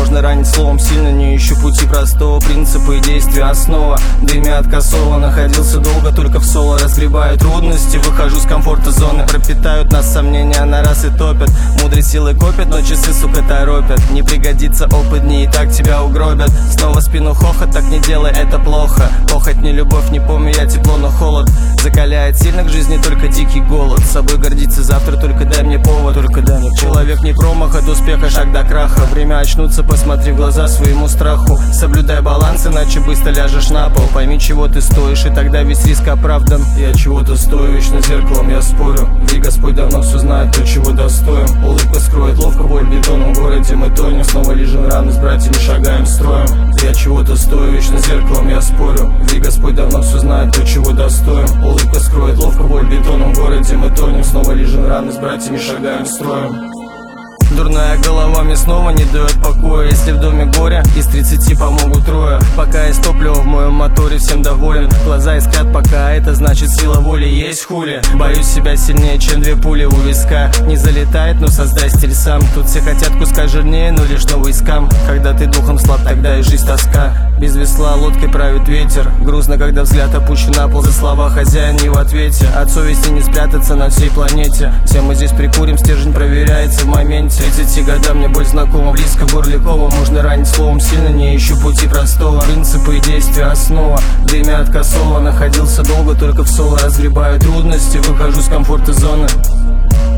можно ранить словом сильно. Не ищу пути простого, принципы и действия основа. Дымя от косола, находился долго только в соло. Разгребаю трудности, выхожу с комфорта зоны. Пропитают нас сомнения, на раз и топят. Мудрые силы копят, но часы, сука, торопят. Не пригодится опыт, не и так тебя угробят. Снова спину хохот, так не делай, это плохо. Похоть, не любовь, не помню я тепло, но холод закаляет сильно, к жизни только дикий голод. Собой гордиться завтра, только дай мне повод. Человек не промах, от успеха шаг до краха. Время очнуться, посмотри в глаза своему страху. Соблюдай баланс, иначе быстро ляжешь на пол. Пойми, чего ты стоишь, и тогда весь риск оправдан. Я чего-то стою, вечно зеркалом я спорю. Ведь Господь давно все знает, то, чего достоин. Улыбка скроет ловко боль в бетонном городе. Мы тонем, снова лежим раны, с братьями шагаем строем. Я чего-то стою, вечно зеркалом я спорю. Ведь Господь давно все знает, то, чего достоин. Улыбка скроет ловко боль в бетонном городе. Мы тонем, снова лежим раны, с братьями шагаем строем. Дурная голова мне снова не дает покоя. Если в доме горе, из 30 помогут трое. Пока есть топливо в моем моторе, всем доволен. Глаза искрят пока, это значит сила воли есть хули. Боюсь себя сильнее, чем 2 пули у виска. Не залетает, но создай стиль сам. Тут все хотят куска жирнее, но лишь новый скам. Когда ты духом слаб, тогда и жизнь тоска. Без весла лодкой правит ветер. Грустно, когда взгляд опущен на пол, за слова хозяин не в ответе. От совести не спрятаться на всей планете. Все мы здесь прикурим, стержень проверяется в моменте. 30 годам мне боль знакома, близко горлякова. Можно ранить словом сильно, не ищу пути простого. Принципы и действия основа. Дымя от косола, находился долго только в соло. Разгребаю трудности, выхожу с комфорта зоны.